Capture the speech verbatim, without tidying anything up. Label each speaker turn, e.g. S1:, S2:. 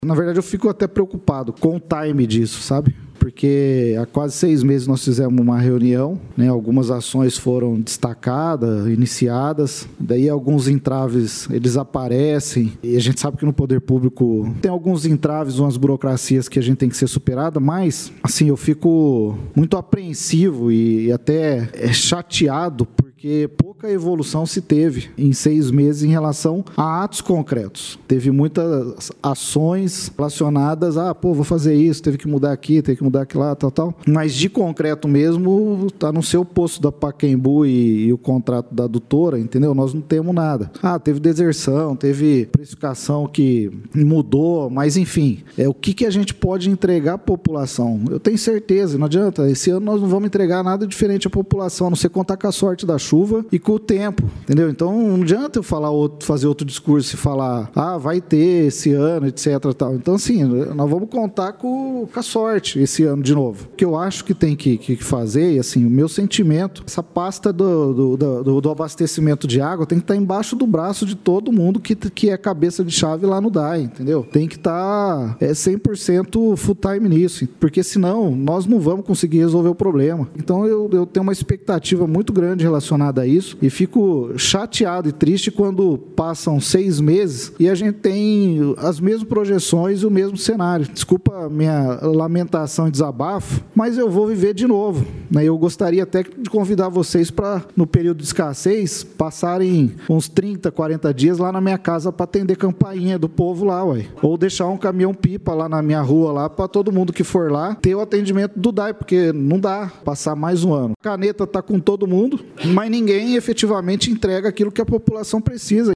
S1: Na verdade, eu fico até preocupado com o time disso, sabe? Porque há quase seis meses nós fizemos uma reunião, né? Algumas ações foram destacadas, iniciadas, daí alguns entraves, eles aparecem, e a gente sabe que no poder público tem alguns entraves, umas burocracias que a gente tem que ser superada, mas, assim, eu fico muito apreensivo e, e até chateado, porque pouca evolução se teve em seis meses em relação a atos concretos. Teve muitas ações relacionadas a, pô, vou fazer isso, teve que mudar aqui, teve que mudar aqui lá, tal, tal. Mas de concreto mesmo, tá no seu posto da Pacaembu e, e o contrato da adutora, entendeu? Nós não temos nada. Ah, teve deserção, teve precificação que mudou, mas enfim, é o que, que a gente pode entregar à população? Eu tenho certeza, não adianta, esse ano nós não vamos entregar nada diferente à população, a não ser contar com a sorte da chuva e com o tempo, entendeu? Então não adianta eu falar outro, fazer outro discurso e falar, ah, vai ter esse ano, etc, tal. Então assim, nós vamos contar com, com a sorte esse ano de novo. O que eu acho que tem que, que fazer, e assim, o meu sentimento, essa pasta do, do, do, do abastecimento de água tem que estar embaixo do braço de todo mundo que, que é cabeça de chave lá no D A I, entendeu? Tem que estar é, cem por cento full time nisso, porque senão nós não vamos conseguir resolver o problema. Então eu, eu tenho uma expectativa muito grande relacionada a isso e fico chateado e triste quando passam seis meses e a gente tem as mesmas projeções e o mesmo cenário. Desculpa a minha lamentação e desabafo, mas eu vou viver de novo, né? Eu gostaria até de convidar vocês para, no período de escassez, passarem uns trinta, quarenta dias lá na minha casa para atender campainha do povo lá, ué. Ou deixar um caminhão-pipa lá na minha rua lá para todo mundo que for lá ter o atendimento do D A I, porque não dá passar mais um ano. A caneta está com todo mundo, mas ninguém efetivamente entrega aquilo que a população precisa.